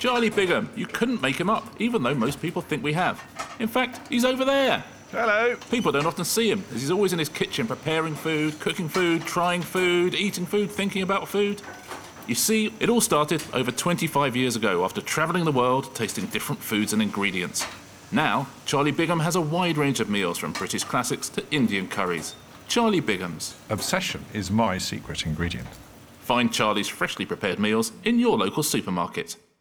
Charlie Bigham. You couldn't make him up, even though most people think we have. In fact, he's over there. Hello. People don't often see him, as he's always in his kitchen preparing food, cooking food, trying food, eating food, thinking about food. You see, it all started over 25 years ago after travelling the world, tasting different foods and ingredients. Now, Charlie Bigham has a wide range of meals from British classics to Indian curries. Charlie Bigham's. Obsession is my secret ingredient. Find Charlie's freshly prepared meals in your local supermarket.